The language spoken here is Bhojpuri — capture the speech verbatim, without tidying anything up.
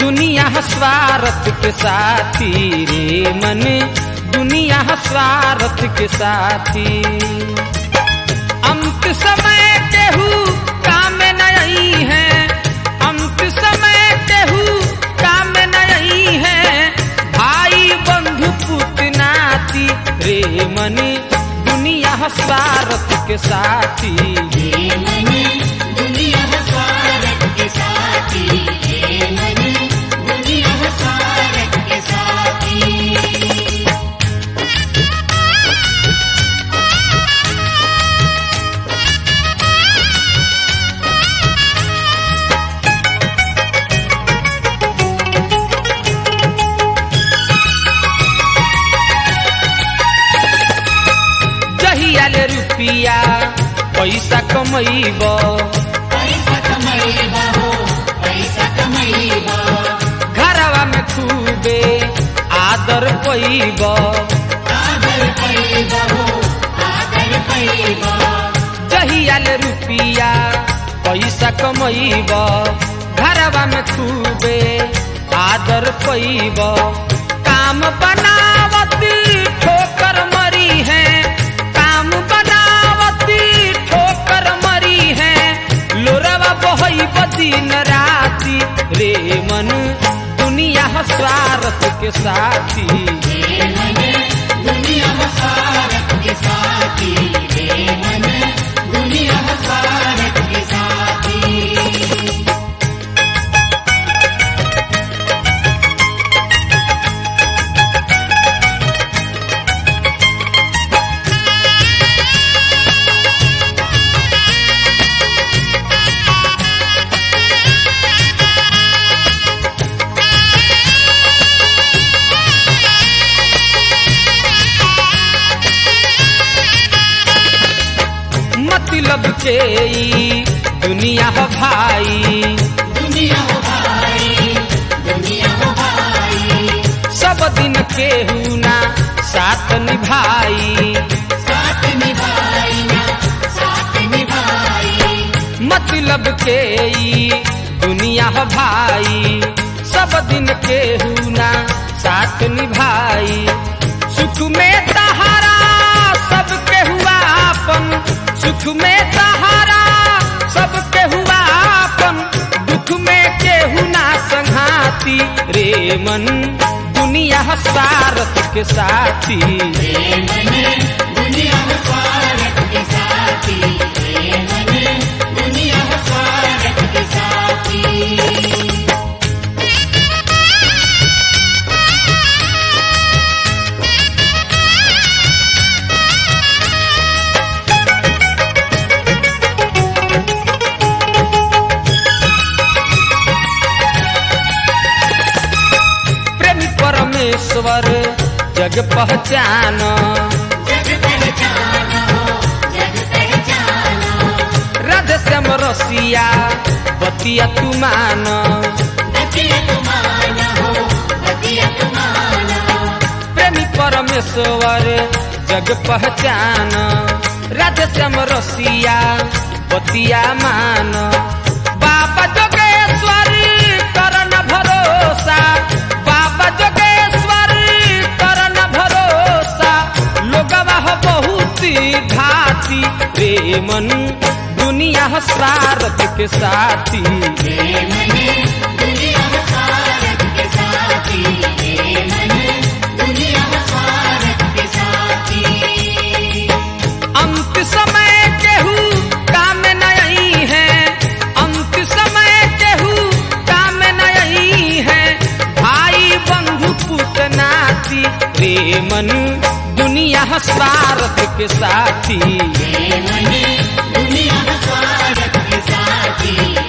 दुनिया स्वार्थ के साथी रे मन, दुनिया स्वार्थ के साथी। अंत समय केहू काम नहीं है, अंत समय केहू काम नहीं है, भाई बंधु पुत्र नाती रे मन, दुनिया स्वार्थ के साथी रे मन, दुनिया स्वार्थ के साथी, रे मन, दुनिया स्वार्थ के साथी। जहियाल रुपिया पैसा कमैब, पैसा कमैब हो, पैसा कमैब, घरवा में खूबे आदर पैब, आदर पैब हो, आदर पैब, जहियाल रुपिया पैसा कमैब, घरवा में खूबे आदर पैब। काम बनावती ठोकर मरी है, काम बनावती ठोकर मरी है, लोरवा बहैब दिन राती रे मन, दुनिया स्वार्थ के साथी रे मन, दुनिया स्वार्थ के साथी, रे मन, दुनिया स्वार्थ के साथी। मतलब के ई दुनिया हो भाई, दुनिया हो भाई, दुनिया हो भाई, सब दिन केहू ना साथ निभाई, साथ निभाई ना, साथ निभाई, मतलब के ई दुनिया हो भाई, सब दिन केहू ना साथ निभाई। सुख में तहारा सब केहू आपन, सुख में तहारा सब केहू आपन, दुख में केहू ना संघाती रे मन, दुनिया स्वार्थ के साथी रे मन, दुनिया स्वार्थ के साथी, रे मन, दुनिया स्वार्थ के साथी। परमेश्वर जग पहचान, जग पहचान हो, जग पहचान, राधे श्याम रसिया बतिया तू मान, बतिया तू मान हो, बतिया तू मान, प्रेमी परमेश्वर जग पहचान, राधे श्याम रसिया बतिया मान। बाबा जोगेश्वर करन भरोसा, बाबा जोगेश्वर करन भरोसा, लोगवा हो बहुत घाती रे मन, दुनिया स्वार्थ के साथी रे मन, दुनिया स्वार्थ के साथी, रे मन, दुनिया स्वार्थ के साथी। अंत समय केहू काम नहीं है, अंत समय केहू काम नहीं है, भाई बंधु पुत्र नाती रे मन, दुनिया स्वार्थ के साथी रे मन, दुनिया स्वार्थ के साथी।